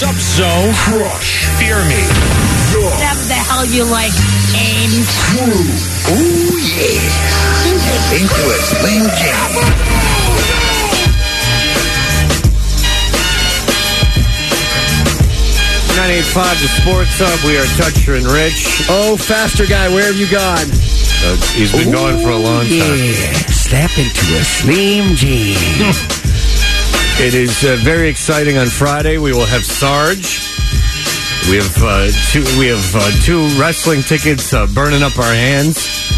Sub-Zone. Crush. Fear Me. Whatever the hell you like, James. Crew. Ooh, yeah. Step into a Slim Jim. 98.5, the Sports Hub. We are Toucher and Rich. Oh, faster guy, where have you gone? He's been going for a long time. Yeah. Step into a Slim Jim. It is very exciting. On Friday, we will have Sarge. We have two wrestling tickets burning up our hands,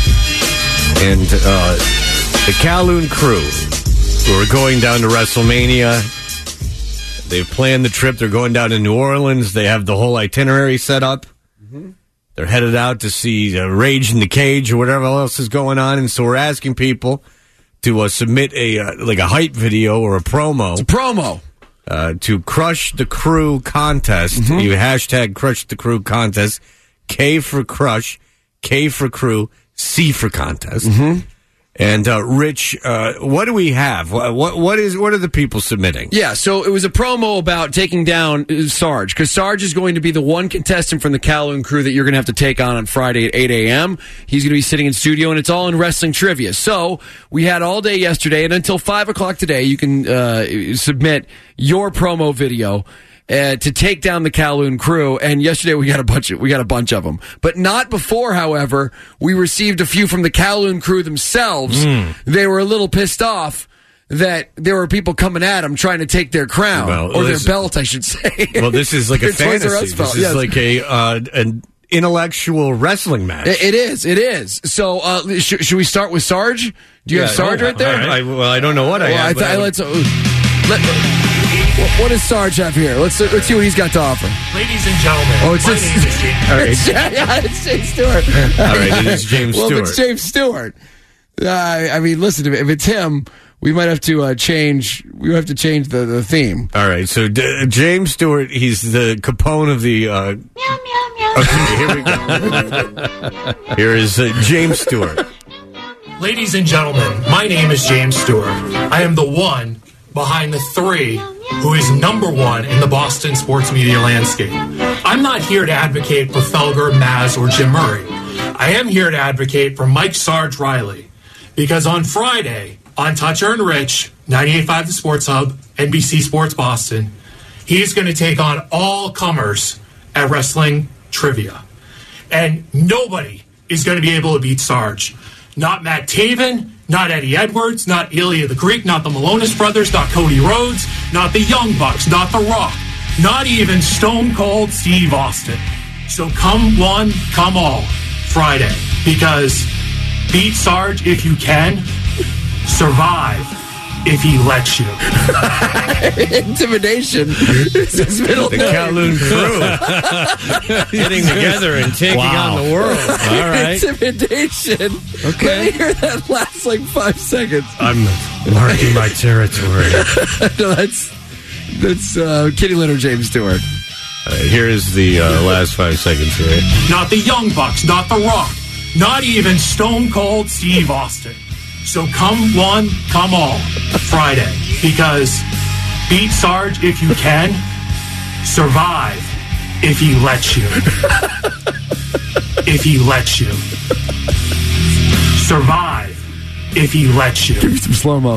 and the Kowloon Crew, who are going down to WrestleMania. They've planned the trip. They're going down to New Orleans. They have the whole itinerary set up. Mm-hmm. They're headed out to see Rage in the Cage or whatever else is going on. And so we're asking people to submit a hype video or a promo. It's a promo. To Crush the Crew contest. Mm-hmm. You hashtag Crush the Crew contest. K for Crush, K for Crew, C for contest. Mm-hmm. And Rich, what do we have? What are the people submitting? Yeah, so it was a promo about taking down Sarge, because Sarge is going to be the one contestant from the Kowloon Crew that you're going to have to take on Friday at 8 a.m. He's going to be sitting in studio, and it's all in wrestling trivia. So we had all day yesterday, and until 5 o'clock today, you can submit your promo video to take down the Kowloon Crew. And yesterday we got a bunch of them, but not before. However, we received a few from the Kowloon Crew themselves. They were a little pissed off that there were people coming at them trying to take their crown or their belt, I should say. Well, this is like a fantasy. This is like an intellectual wrestling match. It is. So should we start with Sarge? Do you have Sarge right there? I don't know what I have. What does Sarge have here? Let's see what he's got to offer. Ladies and gentlemen, my name is James. It's James Stewart. All right, it is James Stewart. Well, if it's James Stewart, I mean, listen, if it's him, we might have to change. We have to change the theme. All right, so James Stewart, he's the Capone of the. Meow, meow, meow. Okay, here we go. Here is James Stewart. Ladies and gentlemen, my name is James Stewart. I am the one behind the three who is number one in the Boston sports media landscape. I'm not here to advocate for Felger, Maz, or Jim Murray. I am here to advocate for Mike Sarge Riley, because on Friday, on Toucher and Rich, 98.5 The Sports Hub, NBC Sports Boston, he's going to take on all comers at wrestling trivia. And nobody is going to be able to beat Sarge. Not Matt Taven, not Eddie Edwards, not Ilya the Greek, not the Malonis brothers, not Cody Rhodes, not the Young Bucks, not The Rock, not even Stone Cold Steve Austin. So come one, come all, Friday, because beat Sarge if you can, survive if he lets you. Intimidation is his middle name. The Kowloon Crew getting together and taking on the world. All right. Intimidation. Okay. Let me hear that last 5 seconds. I'm marking my territory. No, that's Kitty Litter James Stewart. Here is the last 5 seconds here. Not the Young Bucks, not The Rock, not even Stone Cold Steve Austin. So come one, come all, Friday, because beat Sarge if you can, survive if he lets you. If he lets you. Survive if he lets you. Give me some slow-mo.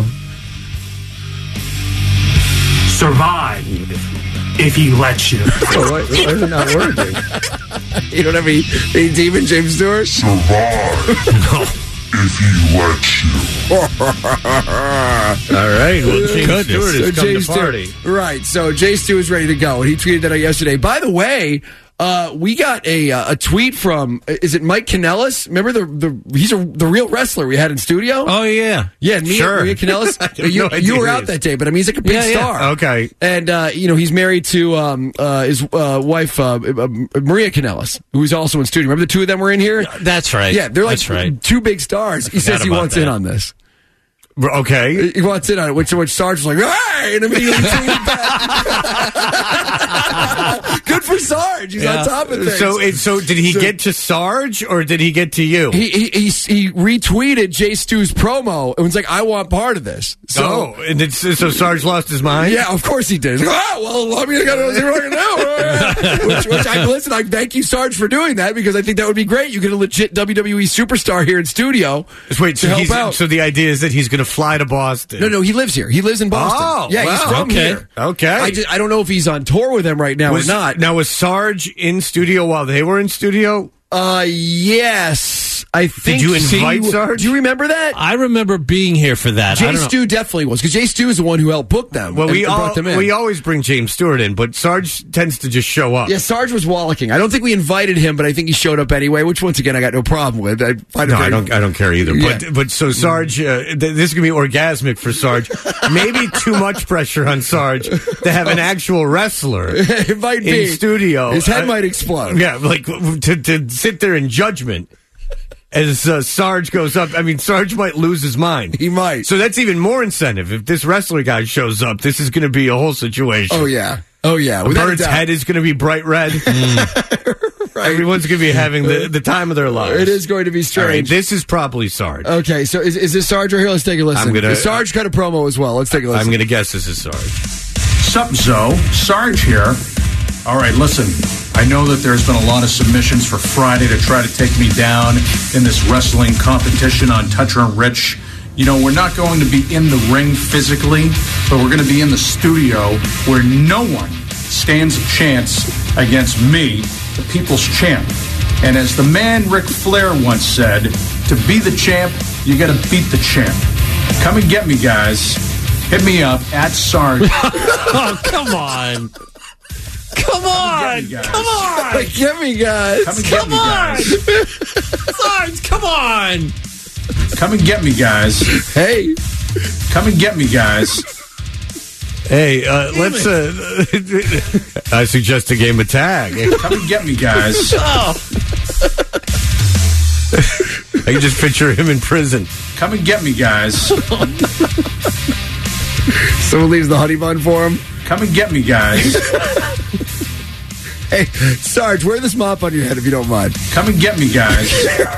Survive if he lets you. Oh, why is it not working? You don't have any demon, James Stewart? Survive. No. If he lets you. All right. Well, James Stewart has come to party. Right. So Jay Stu is ready to go, and he tweeted that out yesterday. By the way, we got a tweet from, is it Mike Kanellis? Remember he's the real wrestler we had in studio? Oh, yeah. Yeah, Maria Kanellis. You were out that day, but I mean, he's like a big star. Okay. And, he's married to his wife, Maria Kanellis, who's also in studio. Remember the two of them were in here? That's right. Yeah, they're like two big stars. He says he wants in on this. Okay. He wants in on it, which Sarge was like, hey! And immediately tweeted back. Good for Sarge. He's on top of other things. So did he get to Sarge or did he get to you? He retweeted Jay Stu's promo and was like, "I want part of this." So, so Sarge lost his mind? Yeah, of course he did. Well, I mean, I got to see what I can do. Listen, I thank you, Sarge, for doing that because I think that would be great. You get a legit WWE superstar here in studio. Wait, to help out. So the idea is that he's going to fly to Boston? No, he lives here. He lives in Boston. Oh, yeah, he's from here. Okay. I don't know if he's on tour with them right now or not. Now, was Sarge in studio while they were in studio? Yes, I think. Did you invite Sarge? Do you remember that? I remember being here for that. Jay Stu definitely was, because Jay Stu is the one who helped book them. Well, brought them in. we always bring James Stewart in, but Sarge tends to just show up. Yeah, Sarge was wallaching. I don't think we invited him, but I think he showed up anyway, which once again I got no problem with. I don't care either. Yeah. But so Sarge, this is gonna be orgasmic for Sarge. Maybe too much pressure on Sarge to have an actual wrestler it might be. in studio. His head might explode. Yeah, like to sit there in judgment. As Sarge goes up, I mean, Sarge might lose his mind. He might. So that's even more incentive. If this wrestler guy shows up, this is going to be a whole situation. Oh, yeah. Bird's head is going to be bright red. Right. Everyone's going to be having the time of their lives. It is going to be strange. Right, this is probably Sarge. Okay, so is this Sarge right here? Let's take a listen. Sarge cut a promo as well. Let's take a listen. I'm going to guess this is Sarge. Sup, Zoe? Sarge here. All right, listen. I know that there's been a lot of submissions for Friday to try to take me down in this wrestling competition on Toucher and Rich. You know, we're not going to be in the ring physically, but we're going to be in the studio where no one stands a chance against me, the people's champ. And as the man Ric Flair once said, to be the champ, you got to beat the champ. Come and get me, guys. Hit me up at Sarge. Oh, come on. Come on! Come on! Get me, guys! Come on! Sarge, come on! Come and get me, guys. Hey! Come and get me, guys. Hey, let's. I suggest a game of tag. Come and get me, guys. Oh. I can just picture him in prison. Come and get me, guys. Someone leaves the honey bun for him. Come and get me, guys. Hey, Sarge, wear this mop on your head if you don't mind. Come and get me, guys.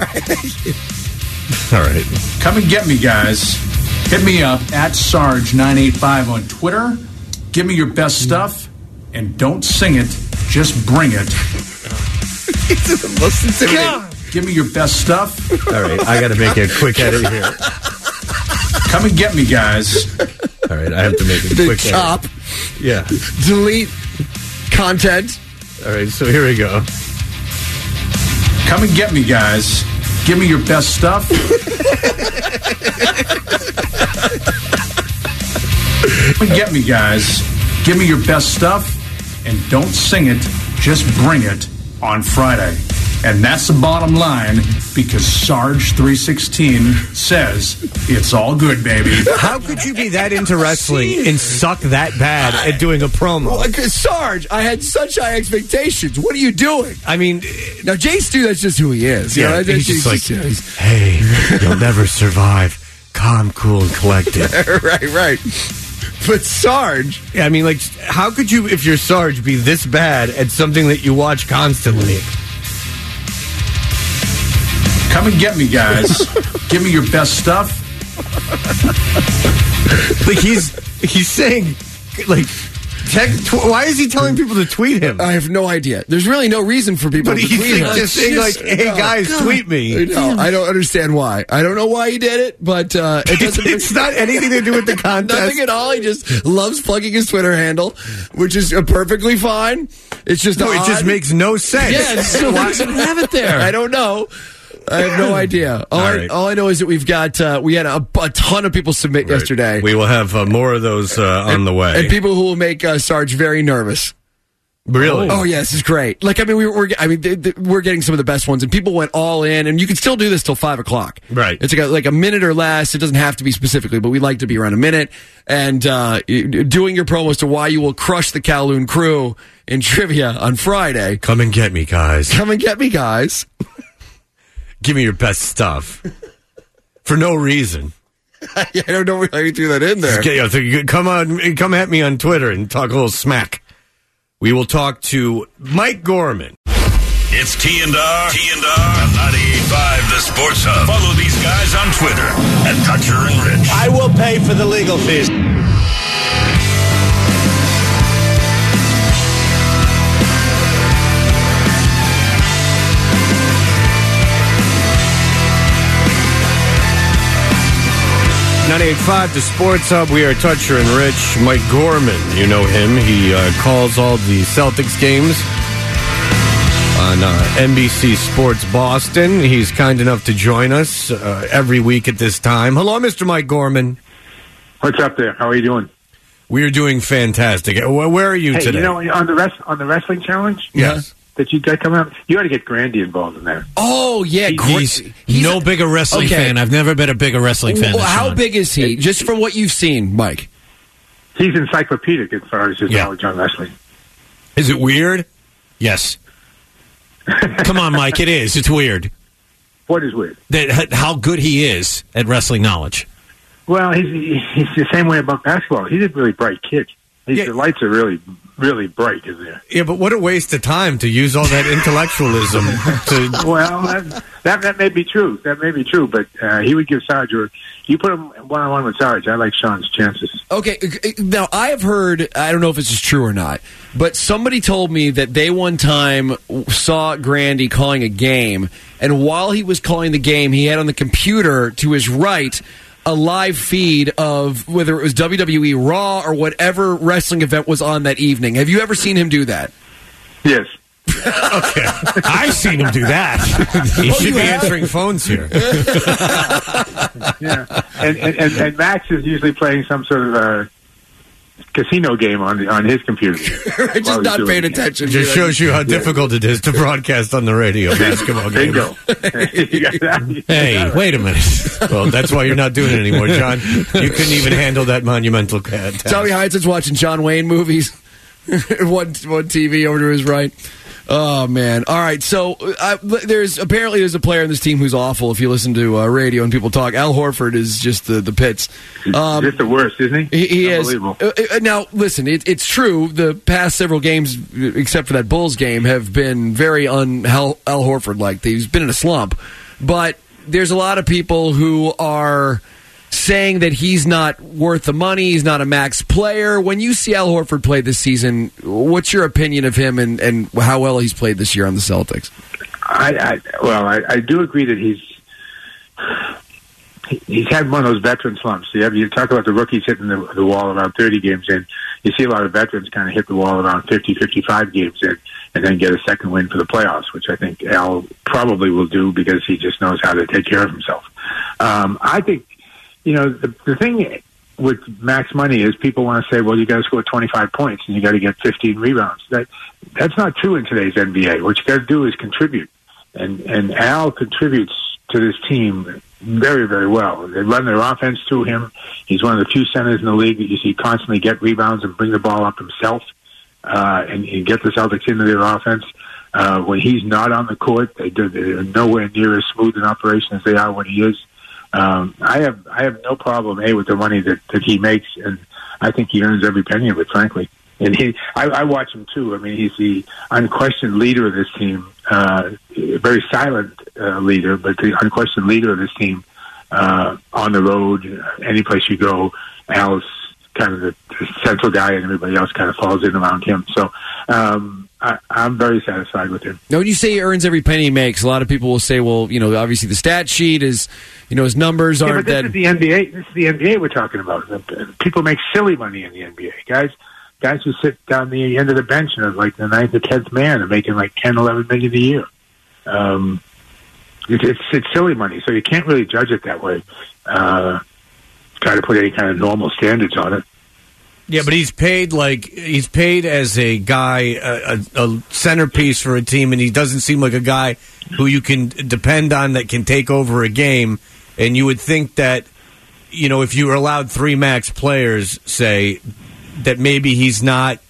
All right. Come and get me, guys. Hit me up at Sarge985 on Twitter. Give me your best stuff. And don't sing it, just bring it. It's the most intimidating. Give me your best stuff. All right, I got to make a quick edit here. Come and get me, guys. All right, I have to make a quick chop. edit. Yeah. Delete content. All right, so here we go. Come and get me, guys. Give me your best stuff. Come and get me, guys. Give me your best stuff. And don't sing it, just bring it on Friday. And that's the bottom line, because Sarge316 says it's all good, baby. How could you be that into wrestling and suck that bad at doing a promo? Sarge, I had such high expectations. What are you doing? I mean, now Jay Stu, that's just who he is. Yeah, he's just like, hey, you'll never survive. Calm, cool, and collected. Right. But Sarge, yeah, I mean, like, how could you, if you're Sarge, be this bad at something that you watch constantly? Come and get me, guys. Give me your best stuff. Like he's saying, like, why is he telling people to tweet him? I have no idea. There's really no reason for people to tweet him. Just saying, like, hey, guys, tweet me. No, I don't understand why. I don't know why he did it, but it doesn't. It's not anything to do with the contest. Nothing at all. He just loves plugging his Twitter handle, which is perfectly fine. It's just it just makes no sense. Yeah, so why does it have it there? I don't know. I have no idea. All I know is that we've got we had a ton of people submit yesterday. We will have more of those on the way, and people who will make Sarge very nervous. Really? Oh yeah, this is great. Like, I mean, we're getting some of the best ones, and people went all in, and you can still do this till 5:00. Right. It's like a minute or less. It doesn't have to be specifically, but we like to be around a minute. And doing your promo as to why you will crush the Kowloon crew in trivia on Friday. Come and get me, guys. Come and get me, guys. Give me your best stuff. For no reason. I don't know how you threw that in there. Come at me on Twitter and talk a little smack. We will talk to Mike Gorman. It's T&R on 98.5 The Sports Hub. Follow these guys on Twitter at Toucher and Rich. I will pay for the legal fees. .5 The Sports Hub. We are Toucher and Rich. Mike Gorman, you know him. He calls all the Celtics games on NBC Sports Boston. He's kind enough to join us every week at this time. Hello, Mr. Mike Gorman. What's up there? How are you doing? We are doing fantastic. Where are you today? You know, on the wrestling challenge, yes, that you got coming up, you got to get Grandy involved in that. Oh yeah, he's no bigger wrestling fan. I've never been a bigger wrestling fan. Well, than how Sean. big is he? Just from what you've seen, Mike. He's encyclopedic as far as his knowledge on wrestling. Is it weird? Yes. Come on, Mike. It is. It's weird. What is weird? How good he is at wrestling knowledge. Well, he's the same way about basketball. He's a really bright kid. The lights are really, really bright, isn't there? Yeah, but what a waste of time to use all that intellectualism to... Well, that may be true. That may be true, but he would give Sarge, or you put him one-on-one with Sarge, I like Sean's chances. Okay, now I have heard, I don't know if this is true or not, but somebody told me that they one time saw Grandy calling a game, and while he was calling the game, he had on the computer to his right a live feed of whether it was WWE Raw or whatever wrestling event was on that evening. Have you ever seen him do that? Yes. Okay. I've seen him do that. He should be answering phones here. Yeah. And Max is usually playing some sort of casino game on his computer. Just not paying attention. Just shows you how difficult it is to broadcast on the radio basketball games. Bingo. Hey, wait a minute. Well, that's why you're not doing it anymore, John. You couldn't even handle that monumental task. Tommy Heinsohn's watching John Wayne movies. one TV over to his right. Oh, man. All right, so there's a player in this team who's awful if you listen to radio and people talk. Al Horford is just the pits. He's just the worst, isn't he? He is. Unbelievable. Now, listen, it's true. The past several games, except for that Bulls game, have been very Al Horford-like. He's been in a slump. But there's a lot of people who are saying that he's not worth the money, he's not a max player. When you see Al Horford play this season, what's your opinion of him and how well he's played this year on the Celtics? I do agree that he's had one of those veteran slumps. You talk about the rookies hitting the wall around 30 games in. You see a lot of veterans kind of hit the wall around 50, 55 games in and then get a second win for the playoffs, which I think Al probably will do because he just knows how to take care of himself. I think, the thing with max money is people want to say, well, you got to score 25 points and you got to get 15 rebounds. That's not true in today's NBA. What you got to do is contribute. And Al contributes to this team very, very well. They run their offense through him. He's one of the few centers in the league that you see constantly get rebounds and bring the ball up himself and get the Celtics into their offense. When he's not on the court, they're nowhere near as smooth an operation as they are when he is. I have no problem with the money that he makes, and I think he earns every penny of it, frankly. And I watch him too. I mean, he's the unquestioned leader of this team, a very silent leader, but the unquestioned leader of this team on the road, any place you go. Al's kind of the central guy, and everybody else kind of falls in around him. So I'm very satisfied with him. Now, when you say he earns every penny he makes, a lot of people will say, well, obviously the stat sheet is, his numbers aren't that. This is the NBA. This is the NBA we're talking about. People make silly money in the NBA. Guys who sit down the end of the bench and are like the 9th or 10th man are making like 10, 11 million a year. It's silly money, so you can't really judge it that way. Try to put any kind of normal standards on it. Yeah, but he's paid as a guy, a centerpiece for a team, and he doesn't seem like a guy who you can depend on that can take over a game. And you would think that, if you were allowed 3 max players, say, that maybe he's not,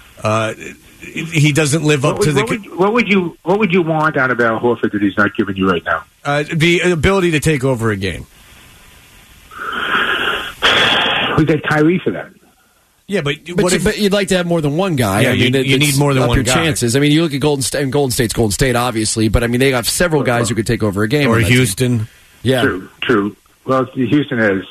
he doesn't live up to the. What would you want out of Al Horford that he's not giving you right now? The ability to take over a game. We got Kyrie for that. Yeah, but you'd like to have more than one guy. Yeah, you need more than up one your guy. chances. I mean, you look at Golden State, and Golden State's Golden State, obviously, but I mean, they have several guys who could take over a game. Or Houston. Yeah. True. Well, Houston has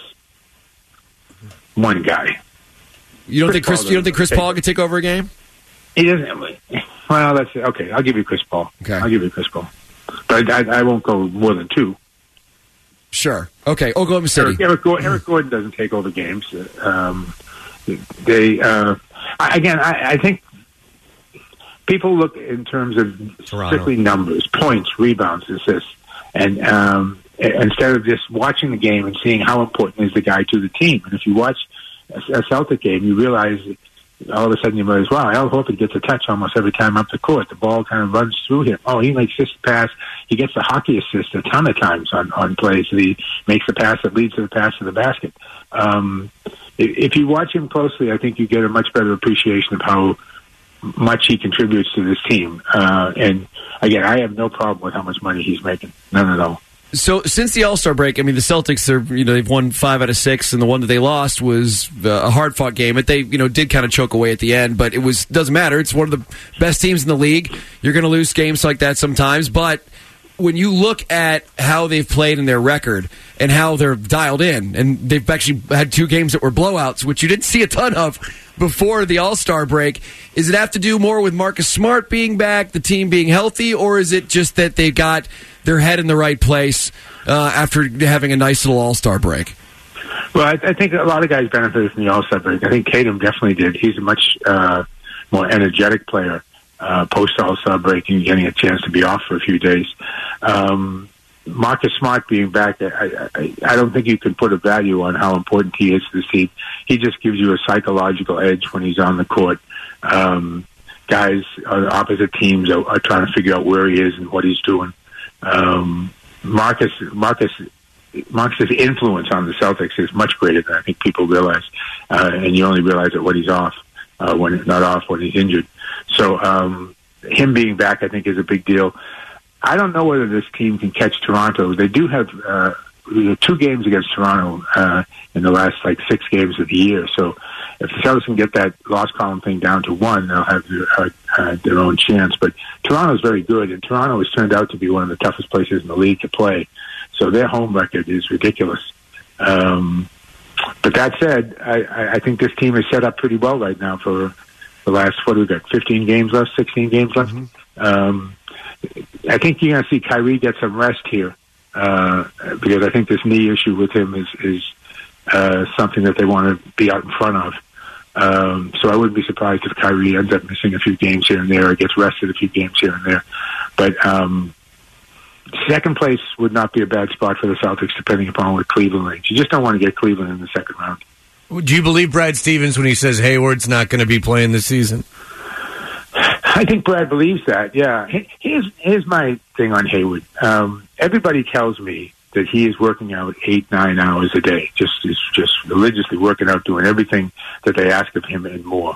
one guy. You don't think Chris Paul could take over a game? He doesn't. Well, that's okay. I'll give you Chris Paul. Okay. I'll give you Chris Paul. But I won't go more than two. Sure. Okay. Oklahoma City. Eric Gordon doesn't take over games. I think people look in terms of strictly numbers, points, rebounds, assists, and instead of just watching the game and seeing how important is the guy to the team. And if you watch a Celtic game, you realize all of a sudden you realize, wow, Al Horford gets a touch almost every time up the court. The ball kind of runs through him. Oh, he makes this pass. He gets the hockey assist a ton of times on plays. He makes the pass that leads to the pass to the basket. If you watch him closely, I think you get a much better appreciation of how much he contributes to this team. And again, I have no problem with how much money he's making. None at all. So since the All-Star break, I mean, the Celtics they've won 5 out of 6, and the one that they lost was a hard-fought game. But they did kind of choke away at the end, but doesn't matter. It's one of the best teams in the league. You're going to lose games like that sometimes, but when you look at how they've played in their record and how they're dialed in, and they've actually had 2 games that were blowouts, which you didn't see a ton of before the All-Star break, does it have to do more with Marcus Smart being back, the team being healthy, or is it just that they got their head in the right place after having a nice little All-Star break? Well, I think a lot of guys benefited from the All-Star break. I think Tatum definitely did. He's a much more energetic player post All-Star break and getting a chance to be off for a few days. Marcus Smart being back, I don't think you can put a value on how important he is to the team. He just gives you a psychological edge when he's on the court. Guys on opposite teams are trying to figure out where he is and what he's doing. Marcus' influence on the Celtics is much greater than I think people realize, and you only realize it when he's off, when he's injured. So him being back, I think, is a big deal. I don't know whether this team can catch Toronto. They do have 2 games against Toronto in the last 6 games of the year. So if the Celtics can get that loss column thing down to 1, they'll have their own chance. But Toronto's very good, and Toronto has turned out to be one of the toughest places in the league to play. So their home record is ridiculous. But that said, I think this team is set up pretty well right now for the last, 15 games left, 16 games left? Mm-hmm. I think you're going to see Kyrie get some rest here because I think this knee issue with him is something that they want to be out in front of. So I wouldn't be surprised if Kyrie ends up missing a few games here and there or gets rested a few games here and there. But second place would not be a bad spot for the Celtics depending upon what Cleveland ranks. You just don't want to get Cleveland in the second round. Do you believe Brad Stevens when he says Hayward's not going to be playing this season? I think Brad believes that, yeah. Here's my thing on Hayward. Everybody tells me that he is working out 8-9 hours a day, just religiously working out, doing everything that they ask of him and more.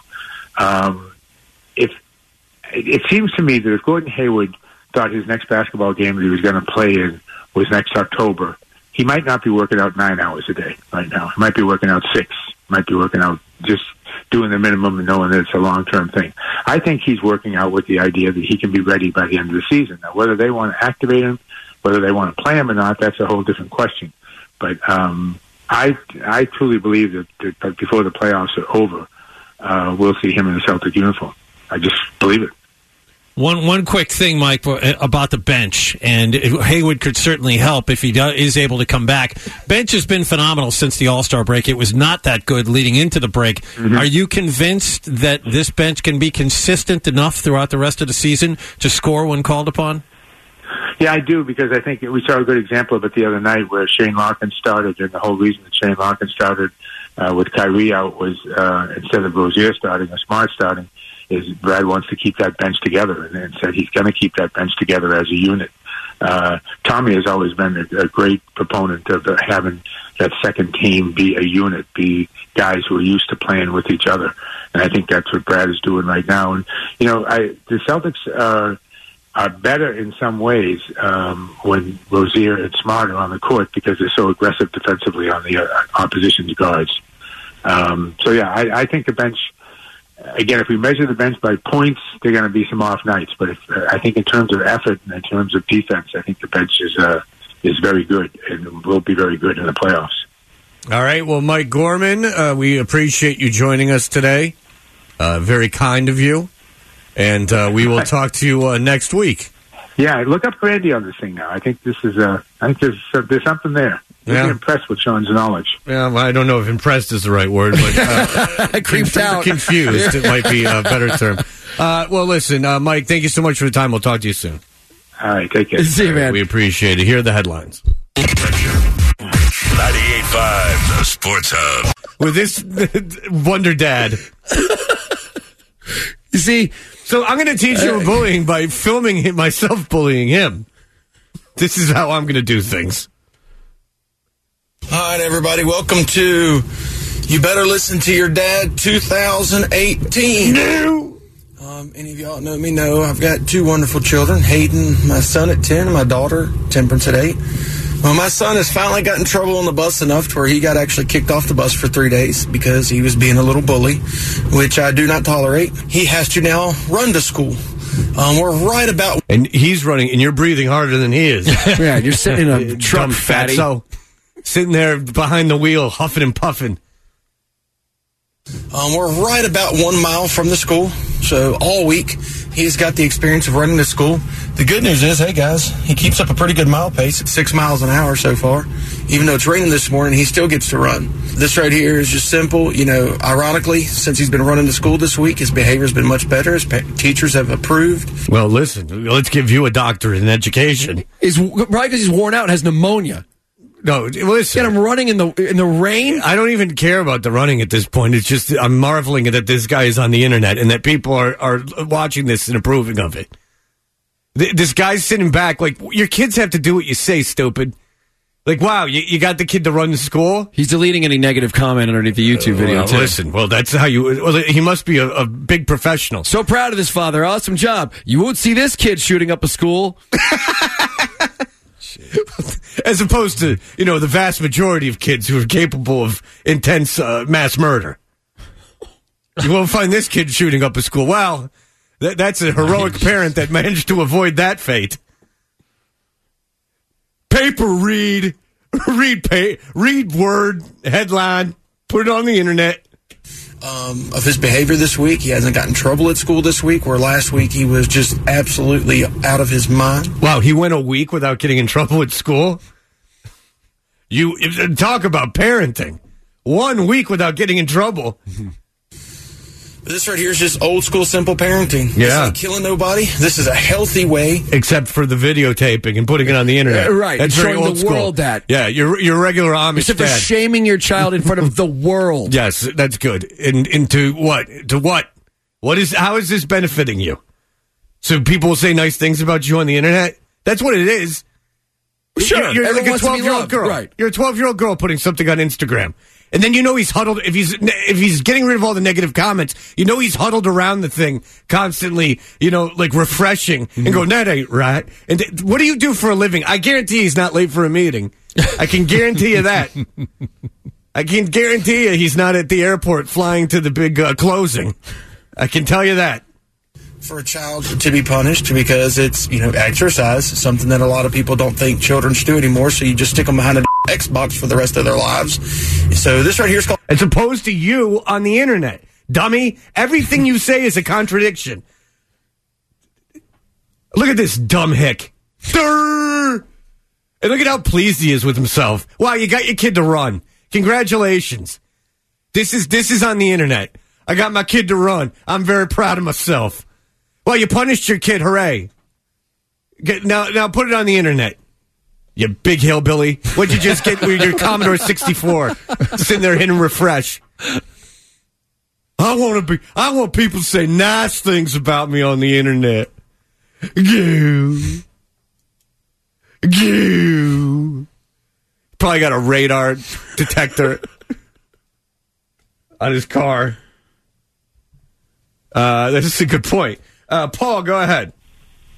If it seems to me that if Gordon Hayward thought his next basketball game that he was going to play in was next October, he might not be working out 9 hours a day right now. He might be working out 6, might be working out just doing the minimum and knowing that it's a long-term thing. I think he's working out with the idea that he can be ready by the end of the season. Now, whether they want to activate him, whether they want to play him or not, that's a whole different question. But I truly believe that before the playoffs are over, we'll see him in the Celtic uniform. I just believe it. One quick thing, Mike, about the bench, and Hayward could certainly help if he is able to come back. Bench has been phenomenal since the All-Star break. It was not that good leading into the break. Mm-hmm. Are you convinced that this bench can be consistent enough throughout the rest of the season to score when called upon? Yeah, I do, because I think we saw a good example of it the other night where Shane Larkin started, and the whole reason that Shane Larkin started with Kyrie out was instead of Rozier starting or Smart starting, is Brad wants to keep that bench together, and said he's going to keep that bench together as a unit. Tommy has always been a great proponent of having that second team be a unit, be guys who are used to playing with each other, and I think that's what Brad is doing right now. And the Celtics are better in some ways when Rozier and Smart are on the court because they're so aggressive defensively on the opposition's guards. I think the bench. Again, if we measure the bench by points, they're going to be some off nights. But I think in terms of effort and in terms of defense, I think the bench is very good and will be very good in the playoffs. All right. Well, Mike Gorman, we appreciate you joining us today. Very kind of you. And we will talk to you next week. Yeah, look up Randy on this thing now. I think this is. I think there's something there. You'll be impressed with Sean's knowledge. Yeah, well, I don't know if impressed is the right word, but creeped out, confused. It might be a better term. Well, listen, Mike, thank you so much for the time. We'll talk to you soon. All right, take care. See you, man. We appreciate it. Here are the headlines. 98.5, the Sports Hub. With this Wonder Dad. You see, so I'm going to teach you bullying by filming myself bullying him. This is how I'm going to do things. All right, everybody, welcome to You Better Listen to Your Dad 2018. No. Any of y'all know me know I've got two wonderful children, Hayden, my son at 10, and my daughter, Temperance at 8. Well, my son has finally got in trouble on the bus enough to where he got actually kicked off the bus for 3 days because he was being a little bully, which I do not tolerate. He has to now run to school. We're right about... And he's running, and you're breathing harder than he is. Yeah, you're sitting in a truck, fatty. So sitting there behind the wheel, huffing and puffing. We're right about 1 mile from the school, so all week he's got the experience of running to school. The good news is, hey guys, he keeps up a pretty good mile pace at 6 miles an hour so far. Even though it's raining this morning, he still gets to run. This right here is just simple. You know, ironically, since he's been running to school this week, his behavior's been much better. His teachers have approved. Well, listen, let's give you a doctorate in education. Is probably because he's worn out and has pneumonia. No, listen. Get him running in the rain. I don't even care about the running at this point. It's just I'm marveling that this guy is on the internet and that people are watching this and approving of it. This guy's sitting back like, your kids have to do what you say, stupid. Like, wow, you got the kid to run to school? He's deleting any negative comment underneath the YouTube video, too. Listen, that's how you... Well, he must be a big professional. So proud of this father. Awesome job. You won't see this kid shooting up a school. As opposed to, the vast majority of kids who are capable of intense mass murder. You won't find this kid shooting up a school. Wow, that's a heroic parent that managed to avoid that fate. Paper read word, headline, put it on the internet. Of his behavior this week. He hasn't gotten in trouble at school this week, where last week he was just absolutely out of his mind. Wow, he went a week without getting in trouble at school? You talk about parenting. 1 week without getting in trouble. This right here is just old school simple parenting. Yeah. This ain't killing nobody. This is a healthy way. Except for the videotaping and putting it on the internet. Right. That's very showing old the school. world that. Yeah, you're regular Amish Except for dad. shaming your child in front of the world. Yes, that's good. Into what? To what? How is this benefiting you? So people will say nice things about you on the internet? That's what it is. Sure. You're like a wants to be 12-year-old loved. girl. Right. You're a 12-year-old girl putting something on Instagram. And then he's huddled. If he's getting rid of all the negative comments, he's huddled around the thing constantly, like refreshing and going, that ain't right. And what do you do for a living? I guarantee he's not late for a meeting. I can guarantee you that. I can guarantee you he's not at the airport flying to the big closing. I can tell you that. For a child to be punished because it's, exercise, something that a lot of people don't think children should do anymore, so you just stick them behind an Xbox for the rest of their lives. So this right here is called... As opposed to you on the internet. Dummy, everything you say is a contradiction. Look at this dumb hick. And look at how pleased he is with himself. Wow, you got your kid to run. Congratulations. This is on the internet. I got my kid to run. I'm very proud of myself. Well, you punished your kid. Hooray. Now put it on the internet. You big hillbilly. What'd you just get with your Commodore 64? Sitting there hitting refresh. I want people to say nice things about me on the internet. Goo. Probably got a radar detector on his car. That's a good point. Paul, go ahead.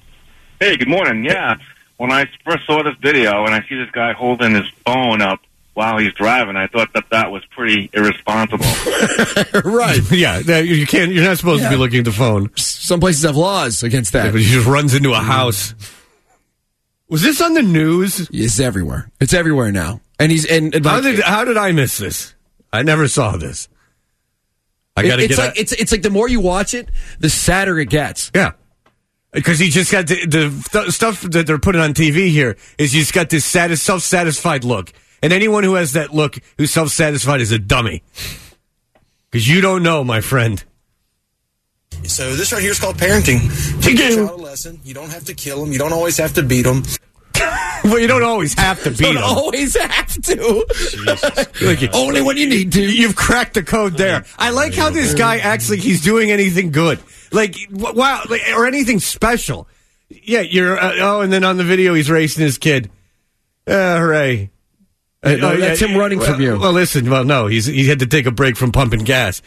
Hey, good morning. Yeah, when I first saw this video and I see this guy holding his phone up while he's driving. I thought that was pretty irresponsible. Right. Yeah, you can't. You're not supposed to be looking at the phone. Some places have laws against that. Yeah, but he just runs into a house. Was this on the news? It's everywhere. It's everywhere now. And he's how did I miss this? I never saw this. It's like the more you watch it, the sadder it gets. Yeah. Because he just got the stuff that they're putting on TV here is he's got this self-satisfied look. And anyone who has that look, who's self-satisfied, is a dummy. Because you don't know, my friend. So this right here is called parenting. Teach your child a lesson. You don't have to kill them. You don't always have to beat them. Well, you don't always have to beat them. You don't always have to. Only when you need to. You've cracked the code there. I like how this guy acts like he's doing anything good. Like, wow, or anything special. Yeah, and then on the video he's racing his kid. Hooray. That's him running from you. Well, listen, no, he had to take a break from pumping gas.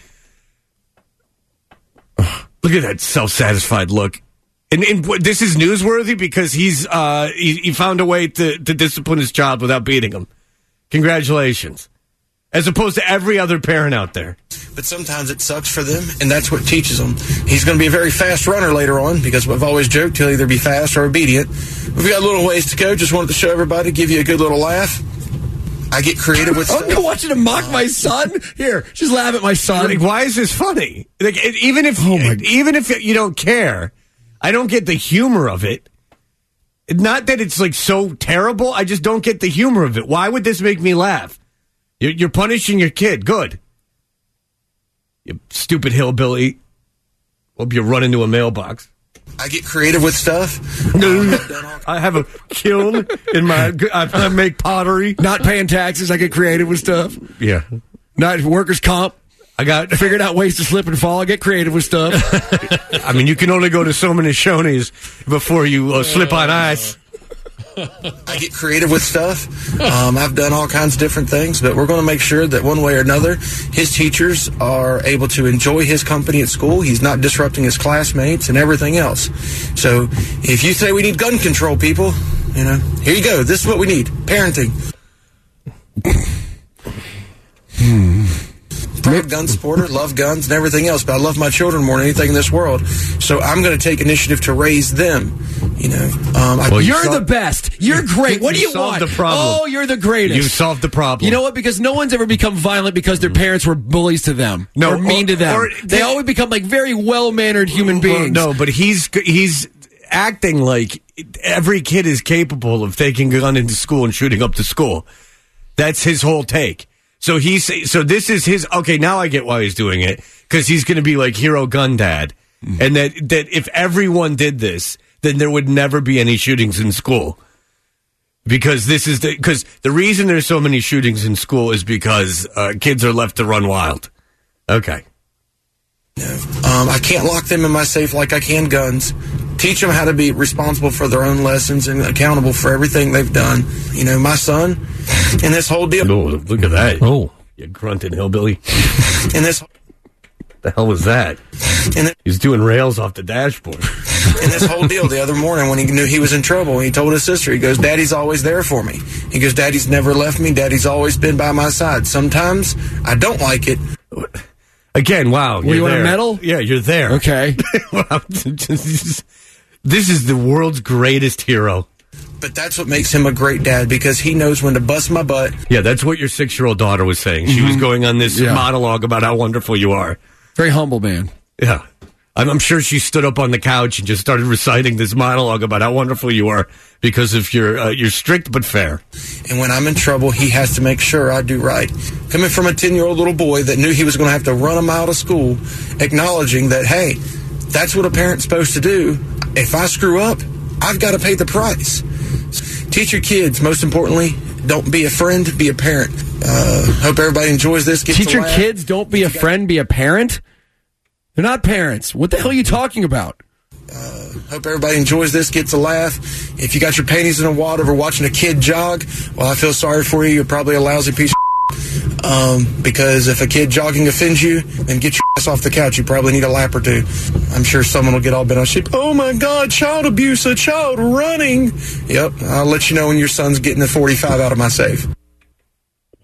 Look at that self-satisfied look. And this is newsworthy because he found a way to discipline his child without beating him. Congratulations. As opposed to every other parent out there. But sometimes it sucks for them, and that's what teaches them. He's going to be a very fast runner later on because we've always joked he'll either be fast or obedient. We've got a little ways to go. Just wanted to show everybody, give you a good little laugh. I get creative with stuff. I'm watching him mock my son. Here, just laugh at my son. Like, why is this funny? Like, even if you don't care, I don't get the humor of it. Not that it's like so terrible. I just don't get the humor of it. Why would this make me laugh? You're punishing your kid. Good. You stupid hillbilly. Hope you run into a mailbox. I get creative with stuff. I have a kiln in my... I make pottery. Not paying taxes. I get creative with stuff. Yeah. Not workers' comp. I figured out ways to slip and fall. I get creative with stuff. I mean, you can only go to so many Shoney's before you slip on ice. I get creative with stuff. I've done all kinds of different things, but we're going to make sure that one way or another, his teachers are able to enjoy his company at school. He's not disrupting his classmates and everything else. So if you say we need gun control, people, here you go. This is what we need. Parenting. I'm a gun supporter, love guns and everything else, but I love my children more than anything in this world. So I'm going to take initiative to raise them. You're the best. You're great. What do you want? The problem. Oh, you're the greatest. You solved the problem. You know what? Because no one's ever become violent because their parents were bullies to them or mean to them. They always become like very well-mannered human beings. No, but he's acting like every kid is capable of taking a gun into school and shooting up the school. That's his whole take. So this is his, okay, now I get why he's doing it, because he's going to be like hero gun dad. And that if everyone did this, then there would never be any shootings in school. Because the reason there's so many shootings in school is because kids are left to run wild. Okay. I can't lock them in my safe like I can guns. Teach them how to be responsible for their own lessons and accountable for everything they've done. My son, in this whole deal. Oh, look at that. Oh, you grunted hillbilly. In this. The hell was that? He's doing rails off the dashboard. In this whole deal the other morning when he knew he was in trouble, he told his sister, he goes, Daddy's always there for me. He goes, Daddy's never left me. Daddy's always been by my side. Sometimes I don't like it. Again, wow. You want a medal? Yeah, you're there. Okay. Wow. This is the world's greatest hero. But that's what makes him a great dad, because he knows when to bust my butt. Yeah, that's what your 6-year-old daughter was saying. She was going on this monologue about how wonderful you are. Very humble man. Yeah. I'm sure she stood up on the couch and just started reciting this monologue about how wonderful you are because of you're strict but fair. And when I'm in trouble, he has to make sure I do right. Coming from a 10-year-old little boy that knew he was going to have to run a mile to school, acknowledging that, hey, that's what a parent's supposed to do. If I screw up, I've got to pay the price. Teach your kids, most importantly, don't be a friend, be a parent. Hope everybody enjoys this. Teach your kids, don't be a friend, be a parent? They're not parents. What the hell are you talking about? Hope everybody enjoys this, gets a laugh. If you got your panties in the water over watching a kid jog, well, I feel sorry for you. You're probably a lousy piece of because if a kid jogging offends you, then get your ass off the couch. You probably need a lap or two. I'm sure someone will get all bent on shape. Oh, my God, child abuse, a child running. Yep, I'll let you know when your son's getting the 45 out of my safe.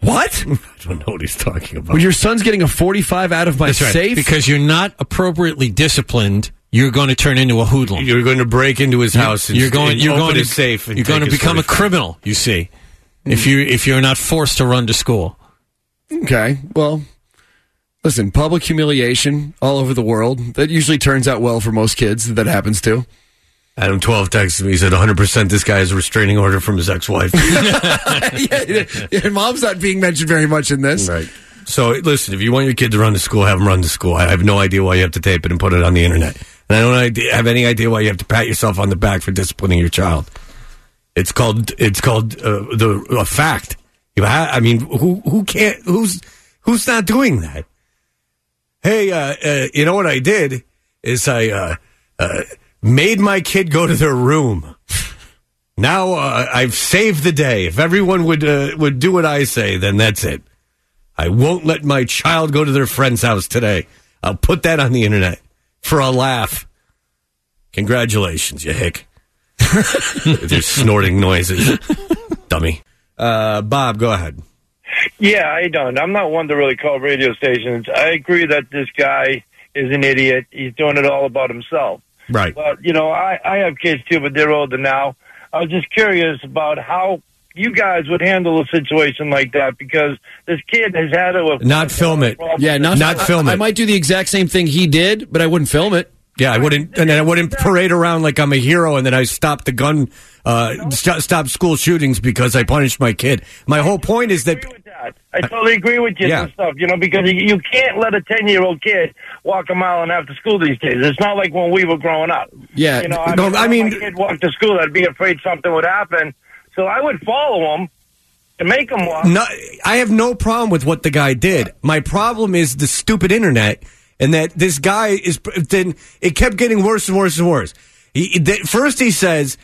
What? I don't know what he's talking about. When your son's getting a 45 out of my That's right. safe? Because you're not appropriately disciplined, you're going to turn into a hoodlum. You're going to break into his house and open his safe. You're going to become a criminal, you see, if you're not forced to run to school. Okay, well, listen, public humiliation all over the world, that usually turns out well for most kids that happens to. Adam 12 texted me. He said 100% this guy has a restraining order from his ex-wife. Yeah, mom's not being mentioned very much in this. Right. So, listen, if you want your kid to run to school, have him run to school. I have no idea why you have to tape it and put it on the internet. And I don't have any idea why you have to pat yourself on the back for disciplining your child. It's called a fact. Who can't? Who's not doing that? Hey, you know what I did is I made my kid go to their room. Now I've saved the day. If everyone would do what I say, then that's it. I won't let my child go to their friend's house today. I'll put that on the internet for a laugh. Congratulations, you hick. With your snorting noises. Dummy. Bob, go ahead. Yeah, I don't. I'm not one to really call radio stations. I agree that this guy is an idiot. He's doing it all about himself. Right. But, I have kids too, but they're older now. I was just curious about how you guys would handle a situation like that, because this kid has had to... Not film it. Yeah, not film it. I might do the exact same thing he did, but I wouldn't film it. Yeah, I wouldn't, and then I wouldn't parade around like I'm a hero, and then I stop the gun, stop school shootings because I punished my kid. My whole point is that... I totally agree with you and stuff, because you can't let a 10-year-old kid walk a mile and after school these days. It's not like when we were growing up. Yeah. I mean, my kid walked to school, I'd be afraid something would happen. So I would follow him to make him walk. No, I have no problem with what the guy did. My problem is the stupid internet, and that this guy then it kept getting worse and worse and worse. First he says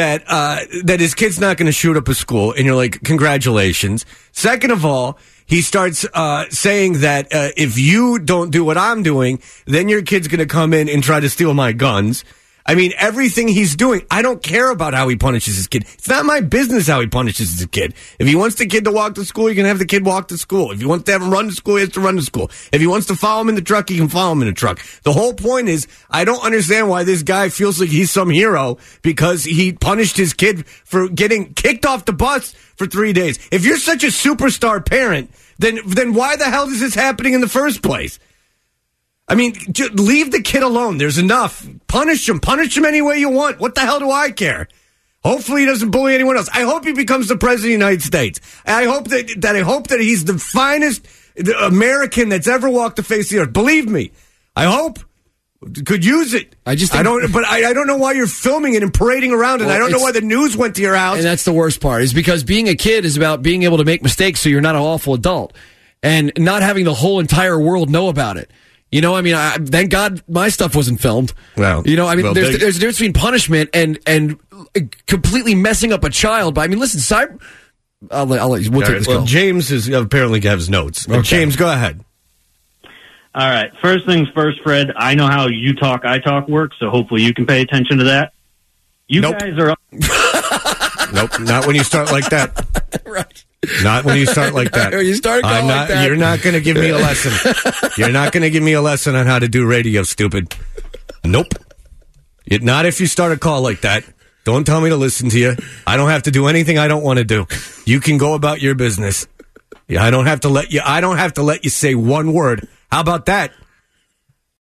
that his kid's not going to shoot up a school, and you're like, congratulations. Second of all, he starts saying that if you don't do what I'm doing, then your kid's going to come in and try to steal my guns. I mean, everything he's doing, I don't care about how he punishes his kid. It's not my business how he punishes his kid. If he wants the kid to walk to school, you can have the kid walk to school. If he wants to have him run to school, he has to run to school. If he wants to follow him in the truck, he can follow him in the truck. The whole point is, I don't understand why this guy feels like he's some hero because he punished his kid for getting kicked off the bus for 3 days. If you're such a superstar parent, then why the hell is this happening in the first place? I mean, leave the kid alone. There's enough. Punish him. Punish him any way you want. What the hell do I care? Hopefully he doesn't bully anyone else. I hope he becomes the president of the United States. I hope that he's the finest American that's ever walked the face of the earth. Believe me. I hope. Could use it. I don't know why you're filming it and parading around it. I don't know why the news went to your house. And that's the worst part, is because being a kid is about being able to make mistakes so you're not an awful adult, and not having the whole entire world know about it. Thank God my stuff wasn't filmed. Well, there's a difference between punishment and completely messing up a child. But listen, I'll let you. We'll take this call. James apparently has notes. Okay. James, go ahead. All right. First things first, Fred. I know how you talk, I talk works, so hopefully you can pay attention to that. Guys are... Nope, not when you start like that. Right. Not when you start like that. You start going like that. You're not going to give me a lesson. You're not going to give me a lesson on how to do radio, stupid. Nope. Not if you start a call like that. Don't tell me to listen to you. I don't have to do anything I don't want to do. You can go about your business. I don't have to let you say one word. How about that?